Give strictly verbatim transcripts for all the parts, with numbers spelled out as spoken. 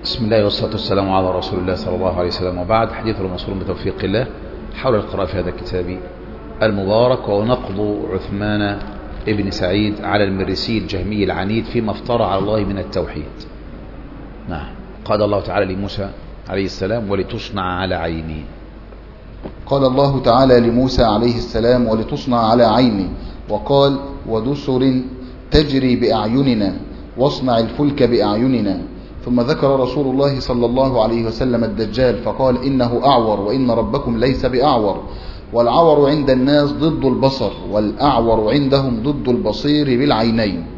بسم الله والصلاة والسلام على رسول الله صلى الله عليه وسلم، وبعد. حديث المنصور بتوفيق الله حول القراءة في هذا الكتاب المبارك، وهو نقض عثمان ابن سعيد على المرسي الجهمي العنيد فيما افترى على الله من التوحيد. نعم. قال الله تعالى لموسى عليه السلام: ولتصنع على عيني. قال الله تعالى لموسى عليه السلام: ولتصنع على عيني. وقال: ودسر تجري بأعيننا واصنع الفلك بأعيننا. ثم ذكر رسول الله صلى الله عليه وسلم الدجال فقال: إنه أعور وإن ربكم ليس بأعور. والعور عند الناس ضد البصر، والأعور عندهم ضد البصير بالعينين.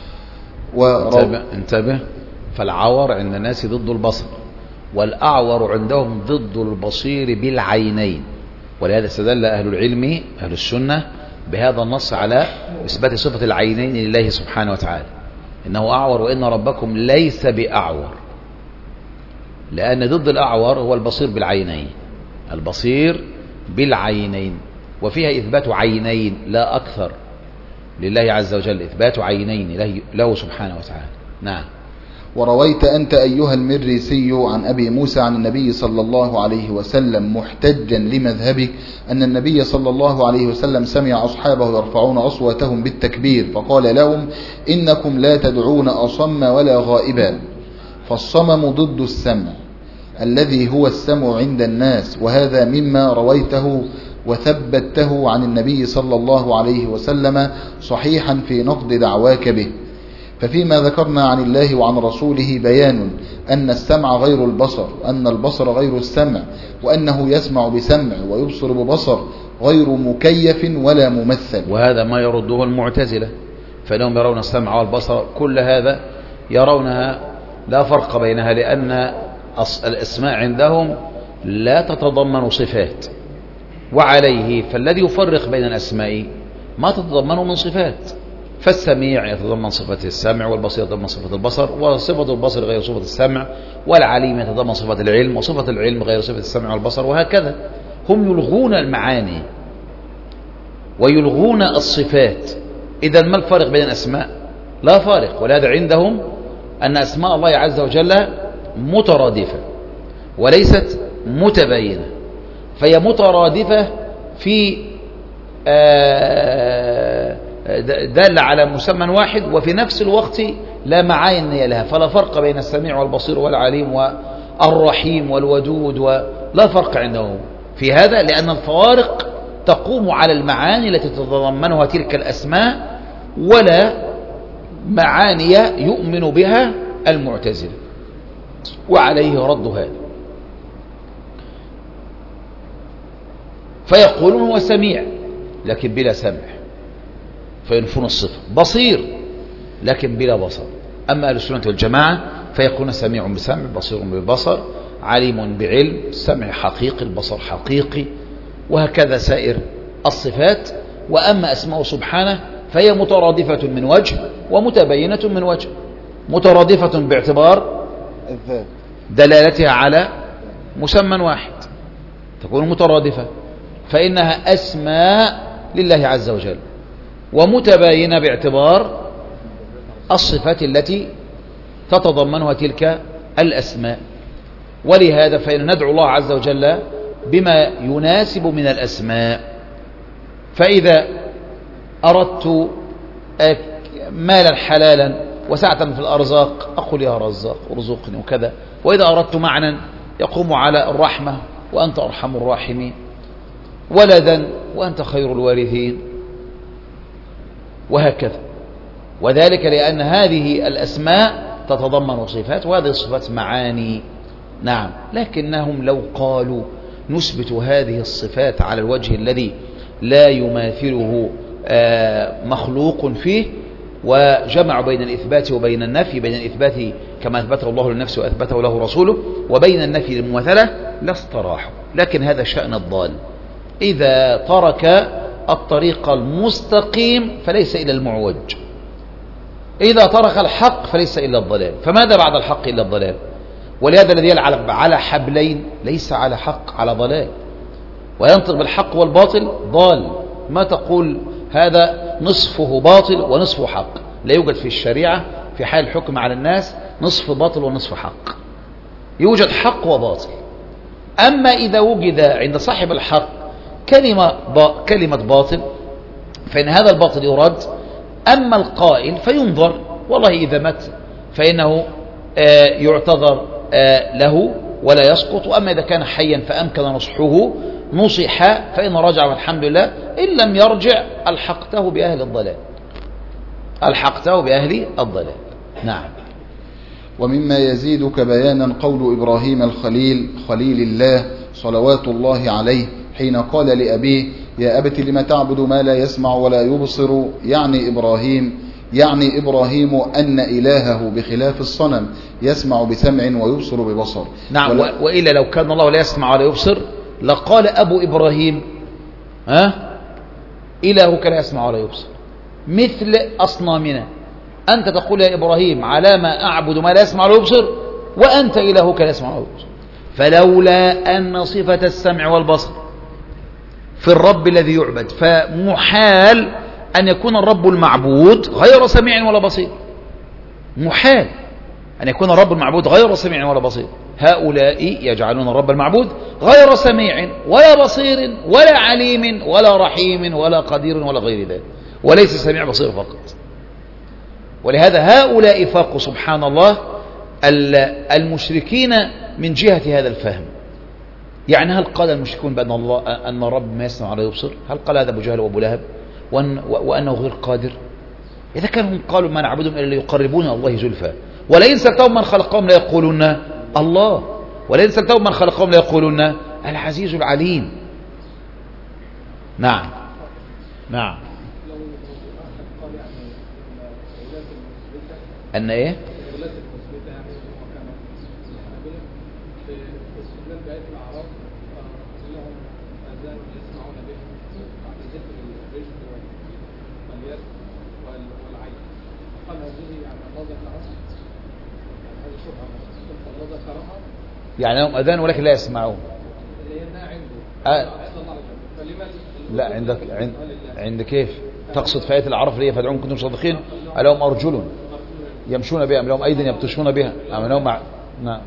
انتبه, انتبه فالعور عند الناس ضد البصر، والأعور عندهم ضد البصير بالعينين. ولهذا استدل أهل العلم أهل السنة بهذا النص على إثبات صفة العينين لله سبحانه وتعالى، إنه أعور وإن ربكم ليس بأعور، لأن ضد الأعور هو البصير بالعينين، البصير بالعينين، وفيها إثبات عينين لا أكثر لله عز وجل، إثبات عينين له, له سبحانه وتعالى. نعم. ورويت أنت أيها المريسي عن أبي موسى عن النبي صلى الله عليه وسلم محتجا لمذهبك أن النبي صلى الله عليه وسلم سمع أصحابه يرفعون أصواتهم بالتكبير فقال لهم: إنكم لا تدعون أصم ولا غائبا، فالصمم ضد السمع الذي هو السمع عند الناس، وهذا مما رويته وثبته عن النبي صلى الله عليه وسلم صحيحا في نقد دعواك به. ففيما ذكرنا عن الله وعن رسوله بيان أن السمع غير البصر، أن البصر غير السمع، وأنه يسمع بسمع ويبصر ببصر، غير مكيف ولا ممثل. وهذا ما يرده المعتزلة، فإنهم يرون السمع والبصر كل هذا يرونها لا فرق بينها، لأن الأسماء عندهم لا تتضمن صفات، وعليه فالذي يفرق بين الأسماء ما تتضمن من صفات، فالسميع يتضمن صفة السمع، والبصير يتضمن صفة البصر، وصفة البصر غير صفة السمع، والعليم يتضمن صفة العلم، وصفة العلم غير صفة السمع والبصر، وهكذا. هم يلغون المعاني ويلغون الصفات. إذا ما الفارق بين الأسماء؟ لا فارق. ولهذا عندهم أن أسماء الله عز وجل مترادفة وليست متباينة، فهي مترادفة في آه دل على مسمى واحد، وفي نفس الوقت لا معاني لها، فلا فرق بين السميع والبصير والعليم والرحيم والودود، ولا فرق عندهم في هذا، لأن الفوارق تقوم على المعاني التي تتضمنها تلك الأسماء، ولا معاني يؤمن بها المعتزلة، وعليه رد هذا. فيقولون هو سميع لكن بلا سمع، فينفون الصفة، بصير لكن بلا بصر. أما أهل السنة والجماعة فيكون سميع بسمع، بصير ببصر، عليم بعلم، السمع حقيقي، البصر حقيقي، وهكذا سائر الصفات. وأما أسماء سبحانه فهي مترادفة من وجه ومتبينة من وجه. مترادفة باعتبار دلالتها على مسمى واحد تكون مترادفة، فإنها أسماء لله عز وجل، ومتباينة باعتبار الصفات التي تتضمنها تلك الأسماء. ولهذا فإن ندعو الله عز وجل بما يناسب من الأسماء. فإذا أردت مالا حلالا وسعة في الأرزاق أقول يا رزاق ارزقني وكذا، وإذا أردت معنى يقوم على الرحمة وأنت أرحم الراحمين، ولدا وأنت خير الوارثين، وهكذا. وذلك لأن هذه الأسماء تتضمن صفات، وهذه الصفات معاني. نعم. لكنهم لو قالوا نثبت هذه الصفات على الوجه الذي لا يماثله مخلوق فيه، وجمعوا بين الإثبات وبين النفي، بين الإثبات كما أثبته الله للنفس وأثبته له رسوله، وبين النفي للمماثلة، لاستراحوا. لكن هذا شأن الضال، إذا ترك الطريق المستقيم فليس إلا المعوج، إذا ترك الحق فليس إلا الضلال. فماذا بعد الحق إلا الضلال؟ ولهذا الذي يلعب على حبلين ليس على حق، على ضلال، وينطق بالحق والباطل ضال. ما تقول هذا نصفه باطل ونصفه حق، لا يوجد في الشريعة في حال الحكم على الناس نصف باطل ونصف حق. يوجد حق وباطل. أما إذا وجد عند صاحب الحق كلمة با كلمة باطل فإن هذا الباطل يرد. أما القائل فينظر، والله إذا مات فإنه آه يعتذر آه له ولا يسقط. وأما إذا كان حيا فأمكن نصحه نصح فإن رجع والحمد لله، إن لم يرجع ألحقته بأهل الضلال، ألحقته بأهل الضلال. نعم. ومما يزيدك بيانا قول إبراهيم الخليل خليل الله صلوات الله عليه حين قال لأبيه يا أبت لم تعبد ما لا يسمع ولا يبصر، يعني إبراهيم يعني إبراهيم أن إلهه بخلاف الصنم يسمع بسمع ويبصر ببصر. نعم. ولا وإلا لو كان الله لا يسمع ولا يبصر لقال أبو إبراهيم ها إلهك لا يسمع ولا يبصر مثل أصنامنا. أنت تقول يا إبراهيم على ما أعبد ما لا يسمع ولا يبصر، وأنت إلهك لا يسمع ولا يبصر. فلولا أن صفة السمع والبصر في الرب الذي يعبد فمحال أن يكون الرب المعبود غير سميع ولا بصير. محال أن يكون الرب المعبود غير سميع ولا بصير. هؤلاء يجعلون الرب المعبود غير سميع ولا بصير ولا عليم ولا رحيم ولا قدير ولا غير ذلك، وليس سميع بصير فقط. ولهذا هؤلاء فاقوا سبحان الله المشركين من جهة هذا الفهم. يعني هل قال المشركون بأن الله أن الرب ما يسمع ولا يبصر؟ هل قال هذا أبو جهل وأبو لهب وأن وأنه غير قادر؟ إذا كانوا قالوا ما نعبدهم إلا ليقربونا الله زلفى، ولئن سألتهم من خلقهم لا يقولون الله، ولئن سألتهم من خلقهم لا يقولون العزيز العليم. نعم. نعم. أن إيه؟ يعني لهم أذان ولكن لا يسمعون. آه. لا عندك عند عند كيف تقصد في آية الأعراف اللي هي فادعوهم كنتم صادقين ألهم أرجل يمشون بها أم لهم أيدي يبطشون بها أم لهم مع... نعم.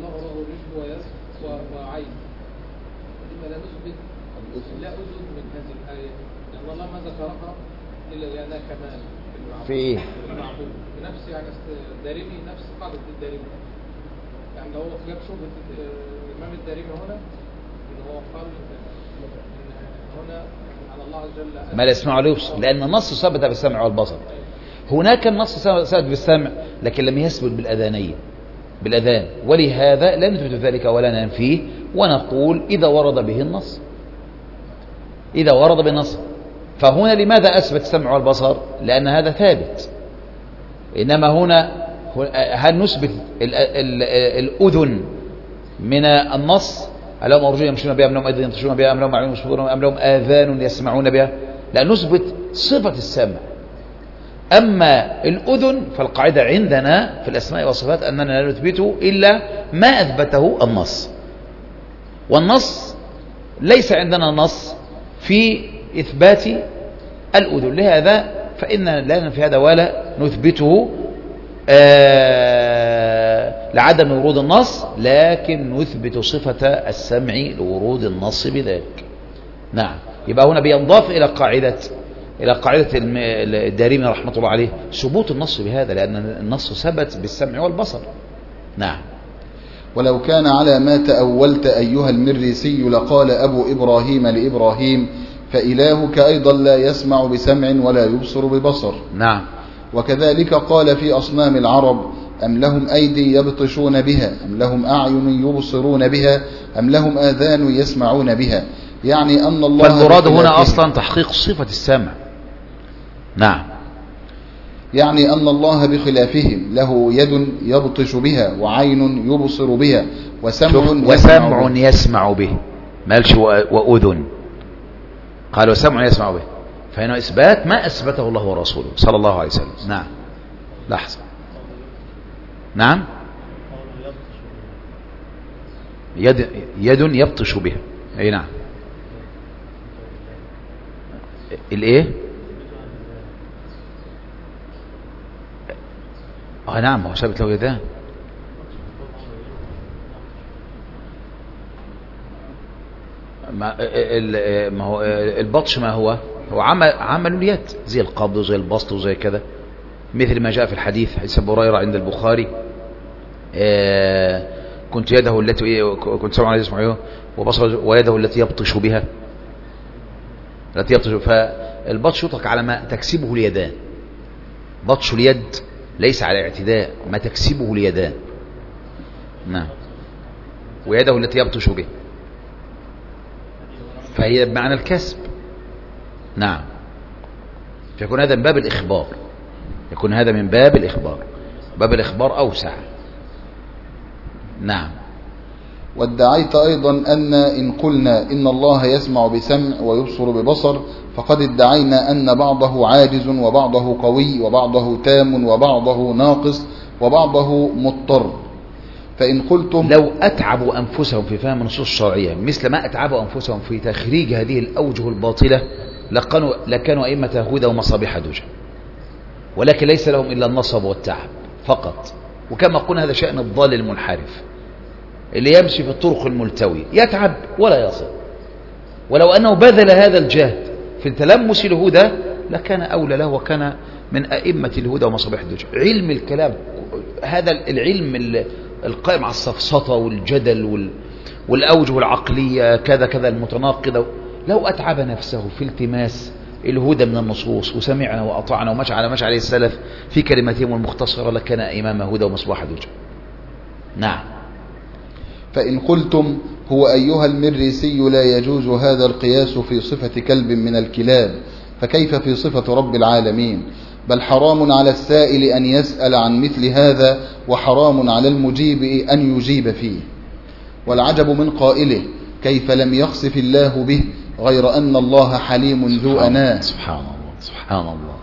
في إيه؟ نفس يعني الدارمي نفس قاعدة الدارمي. يعني لو جاب شبهة الإمام الدارمي هنا إن هو قال إن هنا على الله جل ما لا يسمع ولا يبصر، لأن النص ثبت بالسمع والبصر. هناك النص ثبت بالسمع لكن لم يثبت بالأذانية بالأذان، ولهذا لا نثبت ذلك ولا ننفيه، ونقول إذا ورد به النص إذا ورد به النص. فهنا لماذا أثبت السمع والبصر؟ لأن هذا ثابت. إنما هنا هل نثبت الأذن من النص؟ ألهم أرجل يمشون بها أم لهم أيدي يبطشون بها أم لهم أعين يبصرون أم لهم آذان يسمعون بها؟ لا، نثبت صفة السمع. أما الأذن فالقاعدة عندنا في الأسماء والصفات أننا لا نثبته إلا ما أثبته النص، والنص ليس عندنا نص في إثبات الأذن، لهذا فإن لا ننفي هذا ولا نثبته آه لعدم ورود النص، لكن نثبت صفة السمع لورود النص بذلك. نعم. يبقى هنا بينضاف إلى قاعدة إلى قاعدة الدارمي رحمة الله عليه ثبوت النص بهذا، لأن النص ثبت بالسمع والبصر. نعم. ولو كان على ما تأولت أيها المريسي لقال أبو إبراهيم لإبراهيم فإلهك أيضا لا يسمع بسمع ولا يبصر ببصر. نعم. وكذلك قال في أصنام العرب أم لهم أيدي يبطشون بها أم لهم أعين يبصرون بها أم لهم آذان يسمعون بها، يعني أن الله فالمراد هنا أصلا تحقيق صفة السمع. نعم. يعني أن الله بخلافهم له يد يبطش بها وعين يبصر بها وسمع يسمع, وسمع يسمع به، مالش وأذن، قال وسمع يسمع به، فهنا إثبات ما أثبته الله ورسوله صلى الله عليه وسلم. نعم. لحظة. نعم. يد يد يبطش بها. أي نعم. الايه؟ اه نعم، هو ثابت له يدان. ما, ما هو البطش ما هو هو عمل عمل اليد زي القبض وزي البسط وزي كذا، مثل ما جاء في الحديث حديث أبو هريرة عند البخاري كنت يده التي كنت سمع عليه اسمه وبصر ويده التي يبطش بها التي يبطش. فالبطش يطلق على ما تكسبه اليدان. بطش اليد ليس على اعتداء، ما تكسبه اليدان. نعم. ويده التي يبطش بها فهي بمعنى الكسب. نعم. فيكون هذا من باب الإخبار، يكون هذا من باب الإخبار، باب الإخبار أوسع. نعم. وادعيت أيضا أن إن قلنا إن الله يسمع بسمع ويبصر ببصر فقد ادعينا أن بعضه عاجز وبعضه قوي وبعضه تام وبعضه ناقص وبعضه مضطر. فإن قلتم لو أتعبوا أنفسهم في فهم النصوص الشرعية مثل ما أتعبوا أنفسهم في تخريج هذه الأوجه الباطلة لكانوا, لكانوا أئمة هدى ومصابيح دجى، ولكن ليس لهم إلا النصب والتعب فقط. وكما قلنا هذا شأن الضال المنحرف اللي يمشي في الطرق الملتوية يتعب ولا يصل، ولو أنه بذل هذا الجهد في التلمس الهدى لكان أولى له وكان من أئمة الهدى ومصابيح الدجى. علم الكلام هذا العلم القائم على السفسطة والجدل والأوجه العقلية كذا كذا المتناقضة، لو أتعب نفسه في التماس الهدى من النصوص وسمعنا وأطعنا ومشى على مشى عليه السلف في كلمتهم المختصرة لكان إمام هدى ومصباح دجى. نعم. فإن قلتم هو أيها المريسي لا يجوز هذا القياس في صفة كلب من الكلاب فكيف في صفة رب العالمين؟ بل حرام على السائل أن يسأل عن مثل هذا وحرام على المجيب أن يجيب فيه. والعجب من قائله كيف لم يخسف الله به غير أن الله حليم ذو أناه. سبحان الله سبحان الله.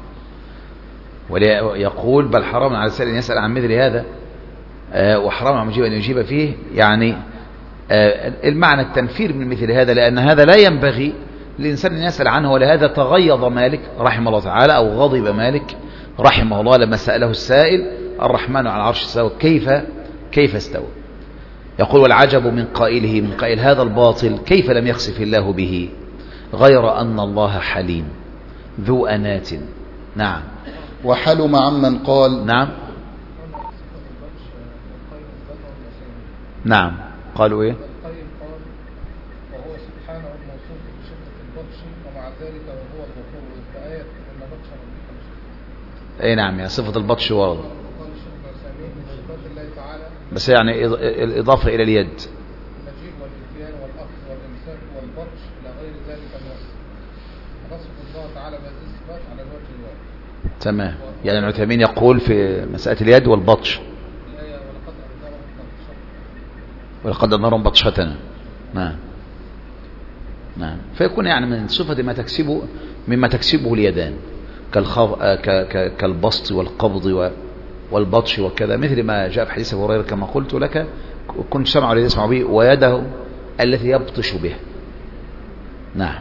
ويقول بل حرام على السائل أن يسأل عن مثل هذا وحرام على المجيب أن يجيب فيه، يعني المعنى التنفير من مثل هذا، لأن هذا لا ينبغي الإنسان أن يسأل عنه. ولهذا تغيظ مالك رحمه الله تعالى أو غضب مالك رحمه الله لما سأله السائل الرحمن على العرش استوى كيف كيف استوى. يقول والعجب من قائله من قائل هذا الباطل كيف لم يخسف الله به غير أن الله حليم ذو أنات. نعم. وحلم عمن قال نعم نعم قالوا ايه وهو سبحانه الموصوف بشدة البطش ومع ذلك وهو الغفور والآية إن بطش ربك لشديد. اي نعم، يعني صفة البطش ورد قال الشيخ العثيمين من صفات الله تعالى بس يعني الإضافة إلى اليد المجيء والإتيان والأخذ والإمساك والبطش إلى غير ذلك من الوصف. فنصف الله تعالى بهذه الصفات على الوجه الواحد. تمام. يعني ابن عثيمين يقول في مسألة اليد والبطش الآية ولقد أنذرهم بطشتنا ولقد أنذرهم بطشتنا. نعم نعم. فيكون يعني من صفة ما تكسبه مما تكسبه اليدان كالخف... كالبسط والقبض والبطش وكذا، مثل ما جاء في حديث أبو هريرة كما قلت لك كنت سمع الذي يسمع به ويده التي يبطش بها. نعم.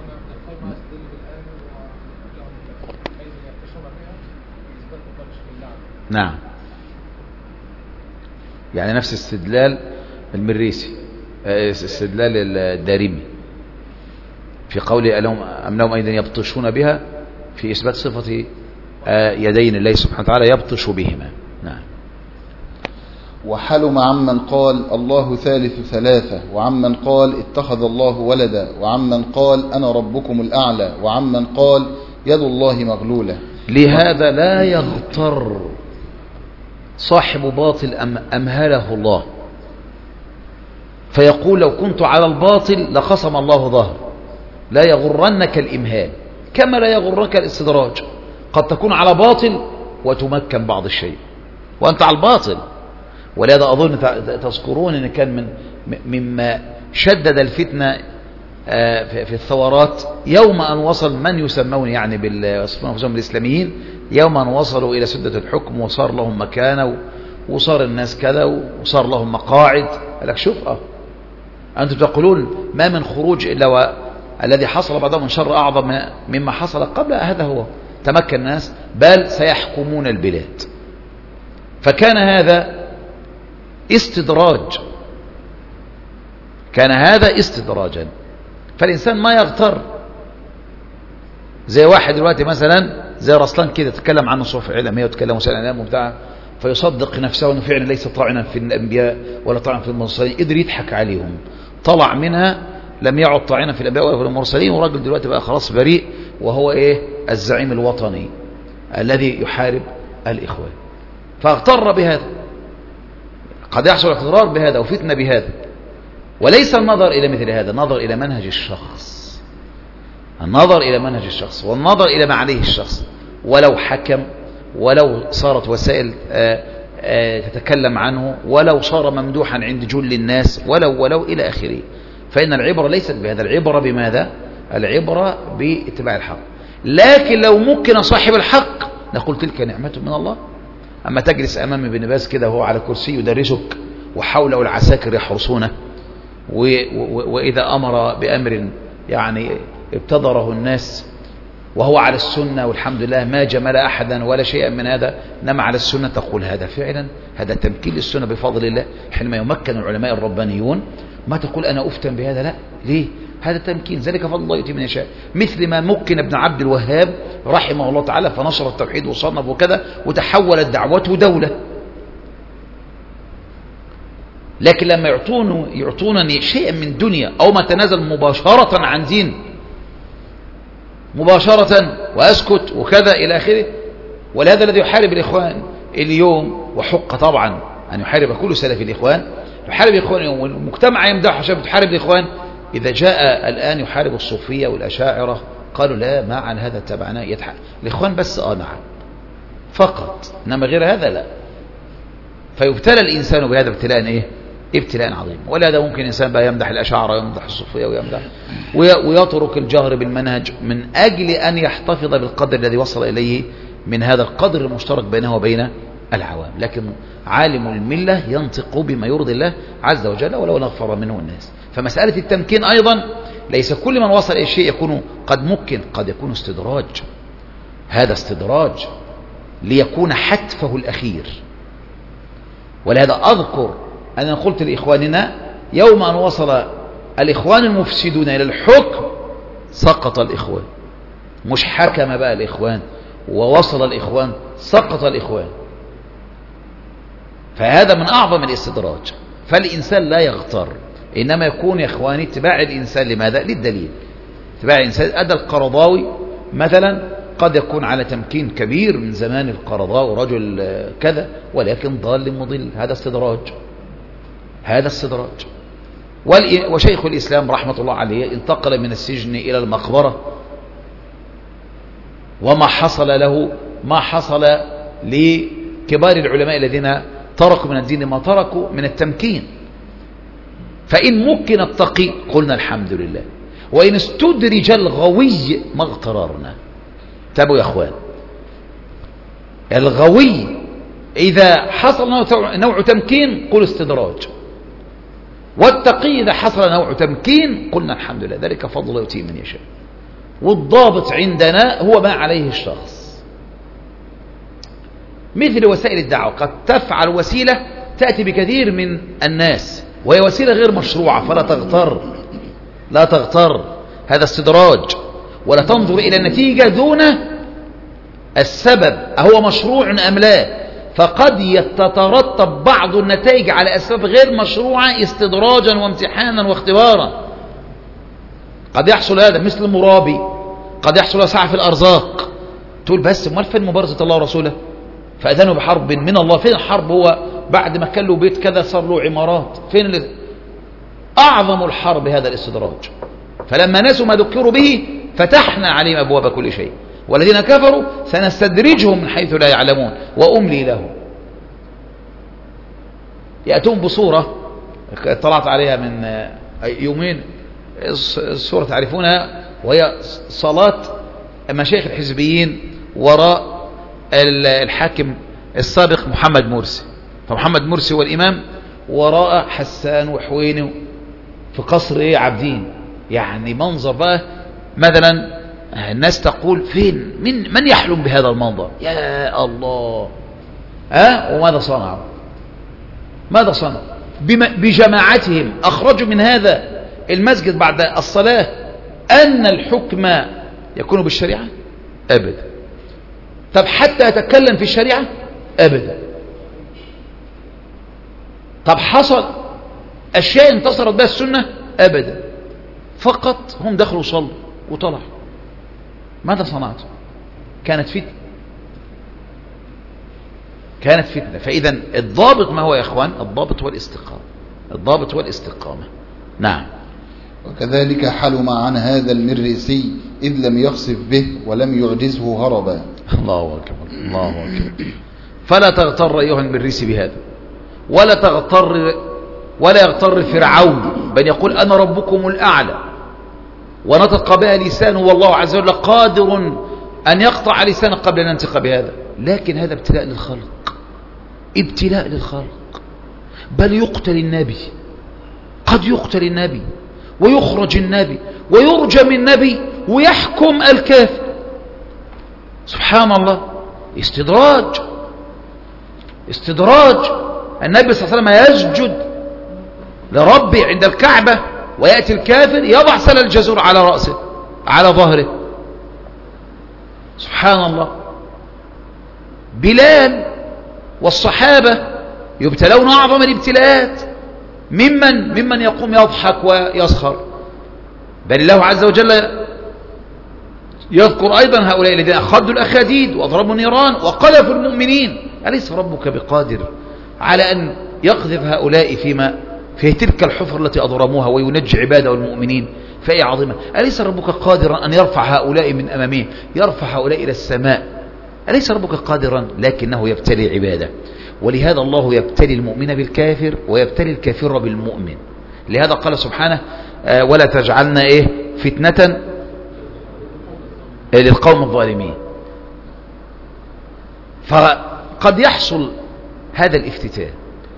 نعم. يعني نفس استدلال المريسي استدلال الدارمي في قوله أم لهم أيضا يبطشون بها في إثبات صفة يدين الله سبحانه وتعالى يبطش بهما. نعم. وحلم عمن قال الله ثالث ثلاثة وعمن قال اتخذ الله ولدا وعمن قال أنا ربكم الأعلى وعمن قال يد الله مغلولة. لهذا لا يغتر صاحب باطل أم أمهله الله فيقول لو كنت على الباطل لقسم الله ظهر. لا يغرنك الإمهال كما لا يغرنك الاستدراج. قد تكون على باطل وتمكن بعض الشيء وأنت على الباطل. ولهذا أظن تذكرون أن كان من مما شدد الفتنة في الثورات يوم أن وصل من يسمون يعني بالصفون الإسلاميين يوم أن وصلوا إلى سدة الحكم وصار لهم مكانة وصار الناس كذا وصار لهم مقاعد. قال لك شوف أه أنتم تقولون ما من خروج إلا والذي حصل بعدهم من شر أعظم مما حصل قبل. هذا هو تمكن الناس بل سيحكمون البلاد. فكان هذا استدراج كان هذا استدراجا فالإنسان ما يغتر. زي واحد دلوقتي مثلا زي رسلان كده تتكلم عنه صحف علمية وتكلم وسائل الإعلام وبتاع، فيصدق نفسه أنه فعلا ليس طاعنا في الأنبياء ولا طاعنا في المرسلين، قدر يضحك عليهم، طلع منها لم يعد طاعنا في الأنبياء ولا في المرسلين، وراجل دلوقتي بقى خلاص بريء، وهو إيه الزعيم الوطني الذي يحارب الإخوان. فاغتر بهذا، قد يحصل اغترار بهذا وفتنة بهذا. وليس النظر إلى مثل هذا، النظر إلى منهج الشخص، النظر إلى منهج الشخص والنظر إلى ما عليه الشخص، ولو حكم، ولو صارت وسائل آآ آآ تتكلم عنه، ولو صار ممدوحا عند جل الناس، ولو ولو إلى آخره. فإن العبرة ليست بهذا، العبرة بماذا؟ العبرة باتباع الحق. لكن لو ممكن صاحب الحق نقول تلك نعمة من الله. أما تجلس أمام ابن باز كده وهو على كرسي يدرسك وحوله العساكر يحرسونه، وإذا أمر بأمر يعني ابتدره الناس وهو على السنة والحمد لله ما جمل أحدا ولا شيئا من هذا، نما على السنة، تقول هذا فعلا هذا تمكين للسنة بفضل الله. حينما يمكن العلماء الربانيون ما تقول أنا أفتن بهذا، لا، ليه؟ هذا تمكين، ذلك فضل الله يؤتي من يشاء. مثل ما مكن ابن عبد الوهاب رحمه الله تعالى فنشر التوحيد وصنف وكذا وتحولت دعوته دولة. لكن لما يعطون يعطونني شيئا من دنيا أو ما تنازل مباشرة عن دين مباشرة وأسكت وكذا إلى آخره. ولهذا الذي يحارب الإخوان اليوم، وحق طبعا أن يحارب كل سلف الإخوان، يحارب الإخوان اليوم والمجتمع يمدح عشان بتحارب الإخوان. إذا جاء الآن يحارب الصوفية والأشاعرة قالوا لا، ما عن هذا تبعنا يتحارب الإخوان بس، آه نعم فقط، إنما غير هذا لا. فيبتلى الإنسان بهذا ابتلاء إيه؟ ابتلاء عظيم. ولهذا ممكن الإنسان بقى يمدح الأشاعرة ويمدح الصوفية ويمدح ويترك الجهر بالمنهج من أجل أن يحتفظ بالقدر الذي وصل إليه من هذا القدر المشترك بينه وبين العوام. لكن عالم الملة ينطق بما يرضي الله عز وجل ولو نغفر منه الناس. فمسألة التمكين أيضا ليس كل من وصل إلى شيء يكون قد ممكن، قد يكون استدراج. هذا استدراج ليكون حتفه الأخير. ولهذا أذكر أنا قلت لإخواننا يوم أن وصل الإخوان المفسدون إلى الحكم سقط الإخوان، مش حكم بقى الإخوان ووصل الإخوان، سقط الإخوان. فهذا من أعظم الاستدراج. فالإنسان لا يغتر، إنما يكون يا إخواني اتباع الإنسان لماذا؟ للدليل. اتباع الإنسان أدى القرضاوي مثلا قد يكون على تمكين كبير من زمان القرضاوي رجل كذا، ولكن ضال مضل، هذا استدراج، هذا استدراج. وشيخ الإسلام رحمة الله عليه انتقل من السجن إلى المقبرة، وما حصل له ما حصل لكبار العلماء الذين تركوا من الدين ما تركوا من التمكين. فإن ممكن التقي قلنا الحمد لله، وإن استدرج الغوي ما اغتررنا. تابوا يا أخوان، الغوي إذا حصل نوع تمكين قل استدراج، والتقي إذا حصل نوع تمكين قلنا الحمد لله، ذلك فضل الله يؤتيه من يشاء. والضابط عندنا هو ما عليه الشخص. مثل وسائل الدعوة قد تفعل وسيلة تأتي بكثير من الناس وهي وسيلة غير مشروعة، فلا تغتر، لا تغتر، هذا استدراج. ولا تنظر إلى النتيجة دون السبب أهو مشروع أم لا، فقد يترتب بعض النتائج على أسباب غير مشروعة استدراجا وامتحانا واختبارا. قد يحصل هذا مثل المرابي، قد يحصل سعة في الأرزاق، تقول بس امال فين مبارزة الله ورسوله؟ فأذنوا بحرب من الله. فين الحرب؟ هو بعد ما كان له بيت كذا صار له عمارات. فين اللي... أعظم الحرب هذا الاستدراج. فلما نسوا ما ذكروا به فتحنا عليهم أبواب كل شيء، والذين كفروا سنستدرجهم من حيث لا يعلمون وأملي لهم. يأتون بصورة طلعت عليها من يومين، الصورة تعرفونها، وهي صلاة مشايخ الحزبيين وراء الحاكم السابق محمد مرسي. فمحمد مرسي هو الإمام، وراء حسان وحويني في قصر عابدين. يعني منظر بقى مثلا الناس تقول فين من من يحلم بهذا المنظر؟ يا الله. أه؟ وماذا صنعوا؟ ماذا صنعوا؟ بجماعتهم أخرجوا من هذا المسجد بعد الصلاة أن الحكم يكون بالشريعة؟ أبدا. طب حتى يتكلم في الشريعة؟ أبدا. طب حصل أشياء انتصرت بها السنة؟ أبدا. فقط هم دخلوا صلوا وطلعوا. ماذا صنعت؟ كانت فتنة. كانت فتنة. فإذا الضابط ما هو يا إخوان؟ الضابط هو الاستقامة. الضابط هو الاستقامة. نعم. وكذلك حلم عن هذا المريسي إذ لم يخسف به ولم يعجزه هربا. الله أكبر الله أكبر. فلا تغتر أيها المريسي بهذا، ولا تغتر ولا يغتر فرعون بل يقول أنا ربكم الأعلى ونطق بها لسانه والله عز وجل قادر أن يقطع لسانه قبل أن ينطق بهذا. لكن هذا ابتلاء للخلق، ابتلاء للخلق. بل يقتل النبي، قد يقتل النبي ويخرج النبي ويرجم النبي ويحكم الكافر. سبحان الله. استدراج استدراج. النبي صلى الله عليه وسلم يسجد لربي عند الكعبة ويأتي الكافر يضع سل الجزور على رأسه على ظهره. سبحان الله. بلال والصحابة يبتلون أعظم الابتلاءات ممن ممن يقوم يضحك ويسخر. بل الله عز وجل يذكر أيضا هؤلاء الذين أخذوا الأخاديد وأضربوا النيران وقذفوا المؤمنين. أليس ربك بقادر على أن يقذف هؤلاء فيما في تلك الحفر التي أضرموها وينجي عباده والمؤمنين؟ فهي عظيمة. أليس ربك قادرا أن يرفع هؤلاء من أمامه، يرفع هؤلاء إلى السماء؟ أليس ربك قادرا؟ لكنه يبتلي عباده. ولهذا الله يبتلي المؤمن بالكافر ويبتلي الكافر بالمؤمن. لهذا قال سبحانه آه ولا تجعلنا إيه فتنة للقوم الظالمين. فقد يحصل هذا الافتتان،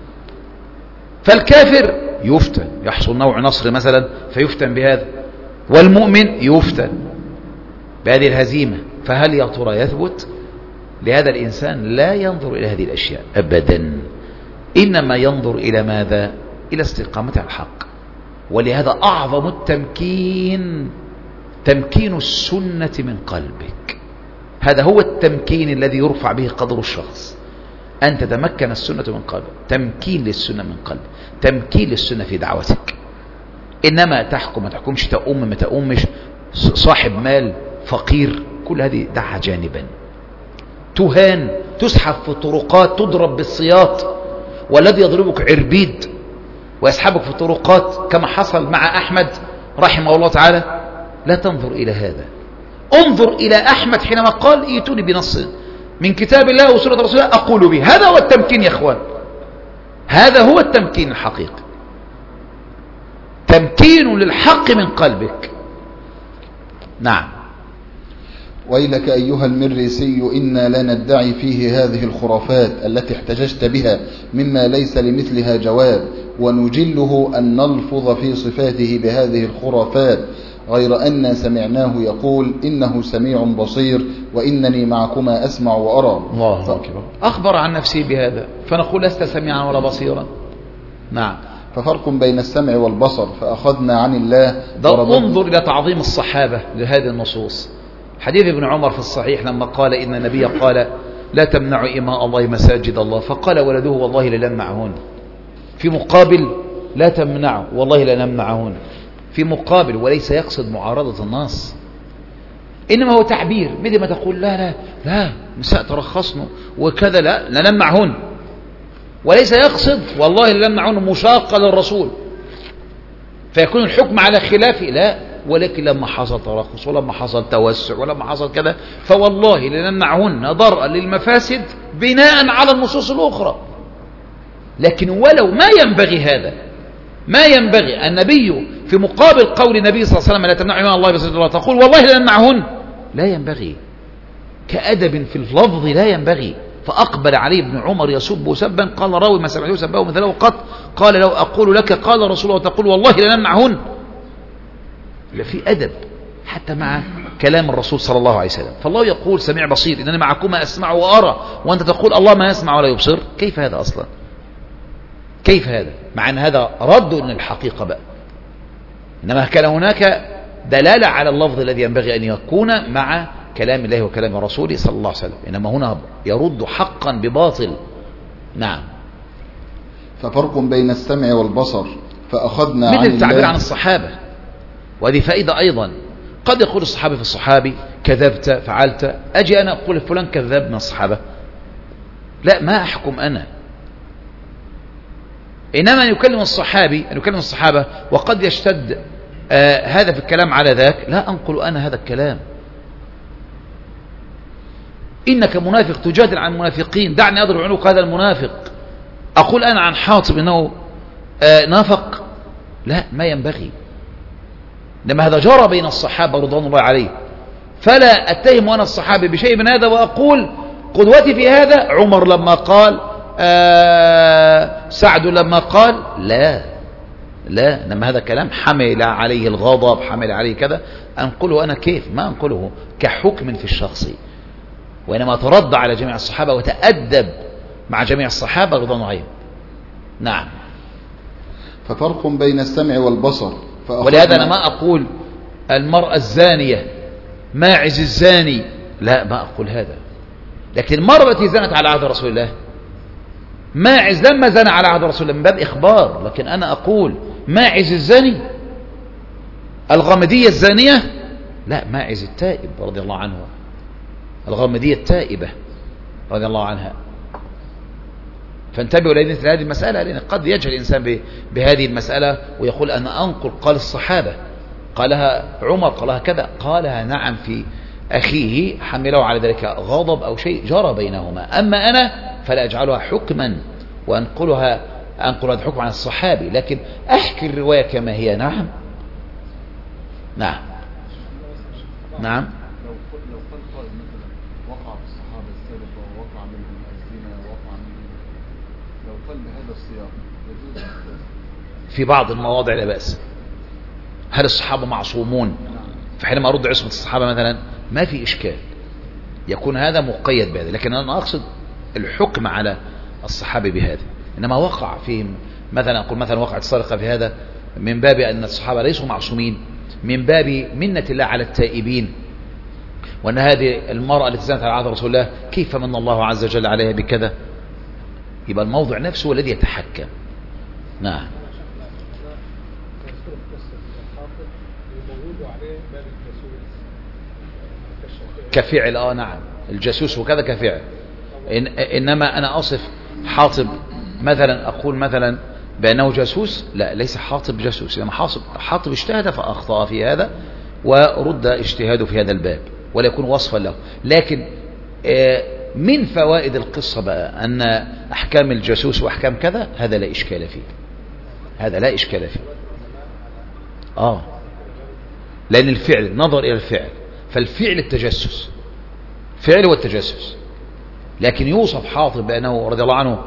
فالكافر يفتن، يحصل نوع نصر مثلا فيفتن بهذا، والمؤمن يفتن بهذه الهزيمة. فهل يا ترى يثبت؟ لهذا الإنسان لا ينظر إلى هذه الأشياء أبدا، إنما ينظر إلى ماذا؟ إلى استقامة الحق. ولهذا أعظم التمكين تمكين السنة من قلبك. هذا هو التمكين الذي يرفع به قدر الشخص، أن تتمكن السنة من قلبك. تمكين للسنة من قلبك، تمكين للسنة في دعوتك. إنما تحكم ما تحكمش، تأم ما تأمش، صاحب مال فقير، كل هذه دعها جانبا. تهان، تسحب في الطرقات، تضرب بالسياط، والذي يضربك عربيد ويسحبك في الطرقات كما حصل مع أحمد رحمه الله تعالى. لا تنظر إلى هذا، انظر إلى أحمد حينما قال ائتوني بنص من كتاب الله وسنة رسول الله أقول به. هذا هو التمكين يا أخوان، هذا هو التمكين الحقيقي، تمكين للحق من قلبك. نعم. ويلك أيها المريسي إنا لا ندعي فيه هذه الخرافات التي احتججت بها مما ليس لمثلها جواب، ونجله أن نلفظ في صفاته بهذه الخرافات، غير أن سمعناه يقول إنه سميع بصير وإنني معكما أسمع وأرى. الله أكبر. أخبر عن نفسه بهذا، فنقول لست سميعا ولا بصيرا. نعم. ففرق بين السمع والبصر، فأخذنا عن الله. انظر إلى تعظيم الصحابة لهذه النصوص. حديث ابن عمر في الصحيح لما قال إن النبي قال لا تمنعوا إماء الله مساجد الله، فقال ولده والله لنمنعهن. في مقابل لا تمنعوا والله لنمنعهن، في مقابل، وليس يقصد معارضة النص، إنما هو تعبير. مثل ما تقول لا لا لا نساء ترخصن وكذا، لا لنمنعهن، وليس يقصد والله لنمنعهن مشاقة للرسول فيكون الحكم على خلافه، لا، ولكن لما حصل ترخص ولما حصل توسع ولما حصل كذا فوالله لنمنعهن درءا للمفاسد بناء على النصوص الأخرى. لكن ولو ما ينبغي هذا، ما ينبغي النبي في مقابل قول النبي صلى الله عليه وسلم لا تمنعوا إماء الله مساجد الله تقول والله لنمنعهن، لا ينبغي. كأدب في اللفظ لا ينبغي. فأقبل عليه ابن عمر يسب سبا، قال راوي ما سمعته سبه مثله قط، قال لو أقول لك قال رسول الله تقول والله لنمنعهن. لا، في أدب حتى مع كلام الرسول صلى الله عليه وسلم. فالله يقول سميع بصير، إنني معكما أسمع وأرى، وأنت تقول الله ما يسمع ولا يبصر. كيف هذا أصلا؟ كيف هذا؟ مع أن هذا رد للحقيقة بقى. إنما كان هناك دلالة على اللفظ الذي ينبغي أن يكون مع كلام الله وكلام رسوله صلى الله عليه وسلم، إنما هنا يرد حقا بباطل. نعم. ففرق بين السمع والبصر فأخذنا مثل عن التعبير الله. عن الصحابة، وهذه فائدة أيضا. قد يقول الصحابي في الصحابي كذبت فعلت، أجي أنا أقول فلان كذاب من الصحابة، لا، ما أحكم أنا، إنما أن يكلم الصحابي أن يكلم الصحابة وقد يشتد آه هذا في الكلام على ذاك، لا أنقل أنا هذا الكلام. إنك منافق تجادل عن المنافقين، دعني أضرب عنق هذا المنافق. أقول أنا عن حاطب إنه آه نافق؟ لا، ما ينبغي. لما هذا جرى بين الصحابة رضوان الله عليه، فلا أتهم أنا الصحابي بشيء من هذا وأقول قدوتي في هذا عمر لما قال، آه سعد لما قال، لا لا، إنما هذا كلام حمل عليه الغضب، حمل عليه كذا، أنقله أنا كيف؟ ما أنقله كحكم في الشخص، وإنما ترد على جميع الصحابة وتأدب مع جميع الصحابة رضوان الله عليهم. نعم. ففرق بين السمع والبصر. ولهذا أنا ما أقول المرأة الزانية ماعز الزاني، لا، ما أقول هذا. لكن المرأة التي زنت على عهد رسول الله، ماعز لما زنى على عهد رسول الله من باب إخبار، لكن أنا أقول ماعز الزاني، الغامدية الزانية، لا، ماعز التائب رضي الله عنه، الغامدية التائبة رضي الله عنها. فانتبهوا لمثل هذه المسألة، لأن قد يجهل الإنسان بهذه المسألة ويقول أنا أنقل قال الصحابة، قالها عمر، قالها كذا، قالها نعم في أخيه، حمله على ذلك غضب أو شيء جرى بينهما. أما أنا فلا أجعلها حكما وأنقلها أنقل هذا الحكم عن الصحابي، لكن أحكي الرواية كما هي. نعم. نعم. نعم. لو لو قال قائل مثلا وقع في الصحابة السابقة ووقع منهم الزنا ووقع منهم، لو قال بهذا السياق يجوز في بعض المواضع لا بأس. هل الصحابة معصومون؟ فحينما أرد عصمة الصحابة مثلا ما في إشكال، يكون هذا مقيد بهذا، لكن أنا أقصد الحكم على الصحابة بهذا. إنما وقع فيهم مثلا، أقول مثلا وقعت السرقة في هذا من باب أن الصحابة ليسوا معصومين، من باب منة الله على التائبين، وأن هذه المرأة التي زنت على عهد رسول الله كيف من الله عز وجل عليها بكذا، يبقى الموضع نفسه الذي يتحكم. نعم. كفعل، اه نعم، الجاسوس وكذا كفعل. إن إنما أنا أصف حاطب مثلا، أقول مثلا بأنه جاسوس، لا، ليس حاطب جاسوس، لما حاطب حاطب اجتهد فأخطأ في هذا ورد اجتهاده في هذا الباب ولا يكون وصفا له. لكن من فوائد القصة بقى أن أحكام الجاسوس وأحكام كذا هذا لا إشكال فيه، هذا لا إشكال فيه. آه لأن الفعل نظر إلى الفعل، فالفعل التجسس، فعل والتجسس. لكن يوصف حاطب بأنه رضي الله عنه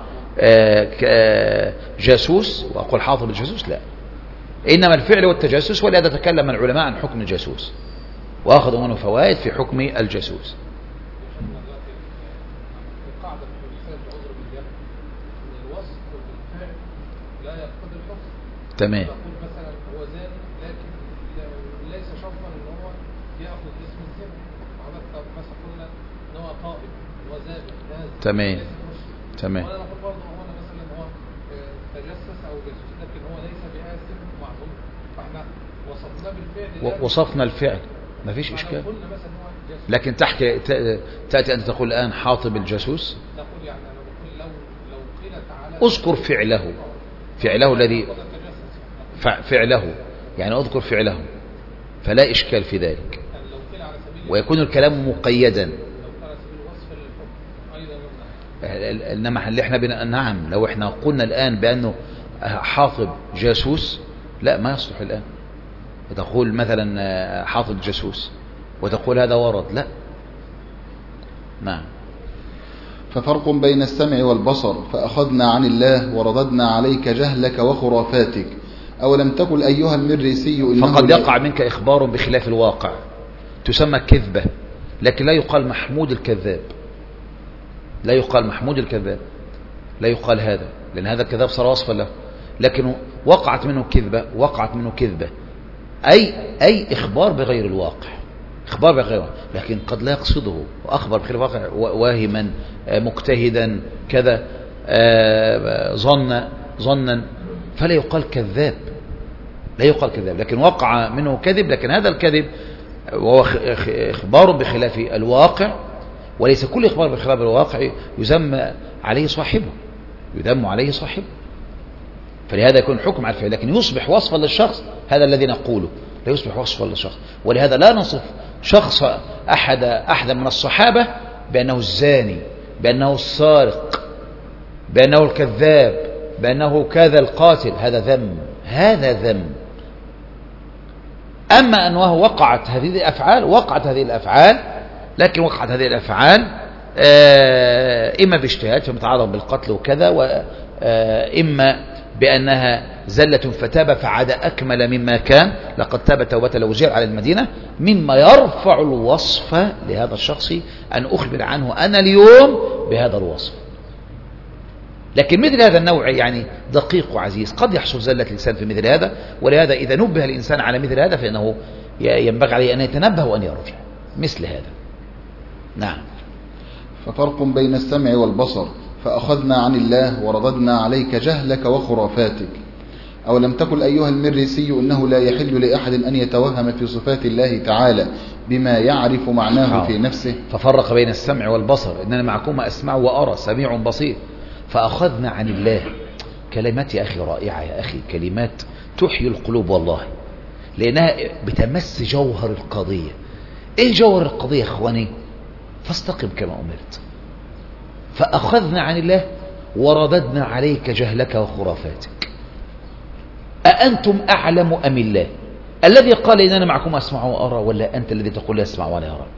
جاسوس، وأقول حاطب الجاسوس، لا، إنما الفعل والتجسس. ولهذا تكلم العلماء عن حكم الجاسوس وأخذوا منه فوائد في حكم الجاسوس. تمام. تمام. تمام. وانا نقول برضه هو مثلا هو تجسس او جاسوس، لكن هو ليس بآثم ومعصوم، فاحنا وصفنا بالفعل، وصفنا الفعل، ما فيش اشكال. لكن تحكي تاتي انت تقول الان حاطب الجاسوس، تقول يعني انا بقول لو لو قيل تعالى اذكر فعله، فعله الذي فعله يعني اذكر فعله، فلا اشكال في ذلك، ويكون الكلام مقيدا. انما اللي احنا بنا نعم، لو احنا قلنا الان بانه حاطب جاسوس، لا، ما يصلح الان تقول مثلا حاطب جاسوس وتقول هذا ورد، لا. نعم. ففرق بين السمع والبصر. فأخذنا عن الله ورددنا عليك جهلك وخرافاتك. أولم تقل أيها المريسي إنه فقد يقع منك إخبار بخلاف الواقع، تسمى كذبة، لكن لا يقال محمود الكذاب، لا يقال محمود الكذاب، لا يقال هذا، لأن هذا الكذاب صار وصفا له. لكن وقعت منه كذبة، وقعت منه كذبة أي, أي إخبار بغير الواقع، إخبار بغير الواقع، لكن قد لا يقصده، وأخبر بغير الواقع واهما مجتهدا كذا ظن ظنا، فلا يقال كذاب، لا يقال كذاب، لكن وقع منه كذب، لكن هذا الكذب وهو إخبار بخلاف الواقع، وليس كل إخبار بخلاف الواقع يذم عليه صاحبه، يذم عليه صاحبه، فلهذا يكون حكم على الفعل، لكن يصبح وصفا للشخص، هذا الذي نقوله لا يصبح وصفا للشخص. ولهذا لا نصف شخص أحد أحد من الصحابة بأنه الزاني، بأنه السارق، بأنه الكذاب، بأنه كذا القاتل، هذا ذم، هذا ذم. أما أنه وقعت هذه الأفعال، وقعت هذه الأفعال، لكن وقعت هذه الأفعال إما باجتهاد فمتعرض بالقتل وكذا، وإما بأنها زلة فتاب فعاد أكمل مما كان، لقد تاب توبة لو جاء على المدينة، مما يرفع الوصف لهذا الشخص أن أخبر عنه أنا اليوم بهذا الوصف. لكن مثل هذا النوع يعني دقيق وعزيز، قد يحصل زلة لسان في مثل هذا، ولهذا إذا نبه الإنسان على مثل هذا فإنه ينبغي عليه أن يتنبه وأن يرجع مثل هذا. نعم. ففرق بين السمع والبصر، فأخذنا عن الله ورددنا عليك جهلك وخرافاتك. أو لم تقل أيها المريسي إنه لا يحل لأحد أن يتوهم في صفات الله تعالى بما يعرف معناه في نفسه. ففرق بين السمع والبصر، إننا معكم أسمع وأرى، سميع بصير. فأخذنا عن الله، كلمات يا أخي رائعة يا أخي، كلمات تحيي القلوب والله، لأنها بتمس جوهر القضية. إيه جوهر القضية يا إخواني؟ فاستقم كما أمرت. فأخذنا عن الله ورددنا عليك جهلك وخرافاتك. أأنتم أعلم أم الله الذي قال إننا معكم أسمع وأرى، ولا أنت الذي تقول لا أسمع ولا أرى؟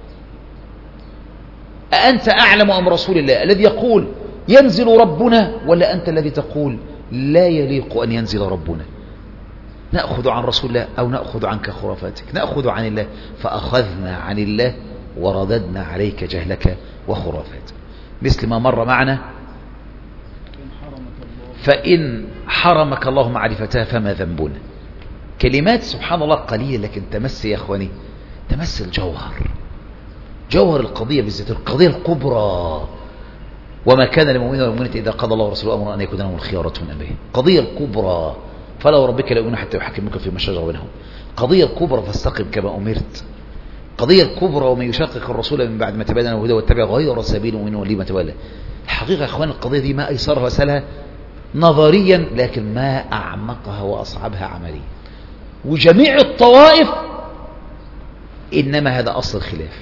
أأنت أعلم أم رسول الله الذي يقول ينزل ربنا، ولا أنت الذي تقول لا يليق أن ينزل ربنا؟ نأخذ عن رسول الله أو نأخذ عنك خرافاتك؟ نأخذ عن الله. فأخذنا عن الله ورددنا عليك جهلك وخرافاتك، مثل ما مر معنا. فإن حرمك الله معرفتها فما ذنبنا. كلمات سبحان الله قليلة، لكن تمس يا أخواني، تمس الجوهر، جوهر القضية بالذات، القضية الكبرى. وما كان للمؤمنين والمؤمنات إذا قضى الله ورسوله أمرا أن يكون لهم الخيارة من أمرهم. قضية الكبرى. فلا وربك لا يؤمنون حتى يحكموك فيما شجر بينهم. قضية الكبرى، فاستقم كما أمرت. قضية الكبرى، ومن يشقق الرسول من بعد ما تبين له الهدى واتبع غير سبيل المؤمنين ولي ما تولى. الحقيقة يا إخوان القضية دي ما أيسرها وسهلها نظريا، لكن ما أعمقها وأصعبها عمليا. وجميع الطوائف إنما هذا أصل الخلاف،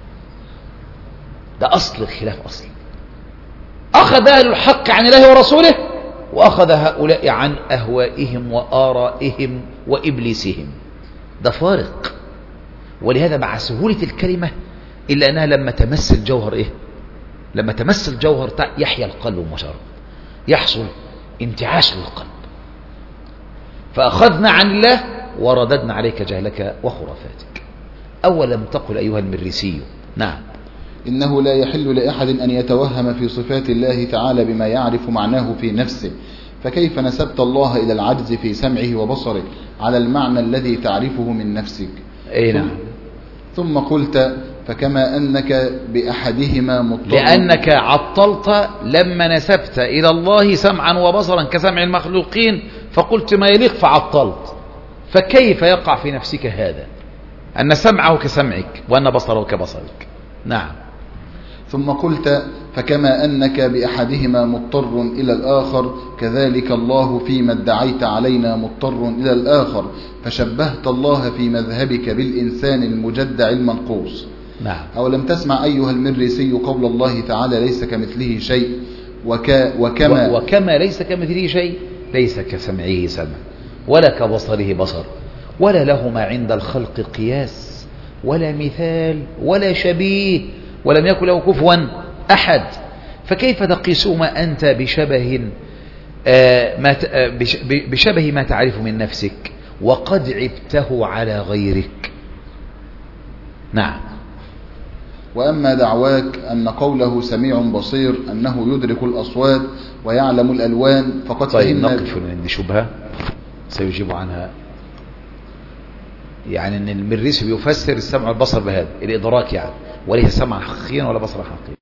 ده أصل الخلاف أصلا. أخذ أهل الحق عن الله ورسوله، وأخذ هؤلاء عن أهوائهم وآرائهم وإبليسهم. ده فارق. ولهذا مع سهولة الكلمة إلا أنها لما تمس الجوهر إيه؟ لما تمس الجوهر يحيا القلب مجرد، يحصل انتعاش للقلب. فأخذنا عن الله ورددنا عليك جهلك وخرافاتك. أولم تقل أيها المريسي. نعم. إنه لا يحل لأحد أن يتوهم في صفات الله تعالى بما يعرف معناه في نفسه، فكيف نسبت الله إلى العجز في سمعه وبصره على المعنى الذي تعرفه من نفسك؟ أي نعم. ثم قلت فكما أنك بأحدهما مضطر، لأنك عطلت لما نسبت إلى الله سمعا وبصرا كسمع المخلوقين، فقلت ما يليق فعطلت. فكيف يقع في نفسك هذا أن سمعه كسمعك وأن بصره كبصرك؟ نعم. ثم قلت فكما أنك بأحدهما مضطر إلى الآخر، كذلك الله فيما ادعيت علينا مضطر إلى الآخر، فشبهت الله في مذهبك بالإنسان المجدع المنقوص. نعم. أو لم تسمع أيها المريسي قول الله تعالى ليس كمثله شيء، وك وكما, وكما ليس كمثله شيء، ليس كسمعه سمع ولا كبصره بصر، ولا لهما عند الخلق قياس ولا مثال ولا شبيه، ولم يكن له كفوا أحد. فكيف تقيسهما أنت بشبه ما بشبه ما تعرف من نفسك وقد عبته على غيرك؟ نعم. وأما دعواك أن قوله سميع بصير أنه يدرك الأصوات ويعلم الألوان فقد طيب فهمنا. نقف عند شبهة سيجيب عنها يعني ان المريسي بيفسر السمع والبصر بهذا الادراك يعني، وليس سمع حقيقيا ولا بصر حقيقي.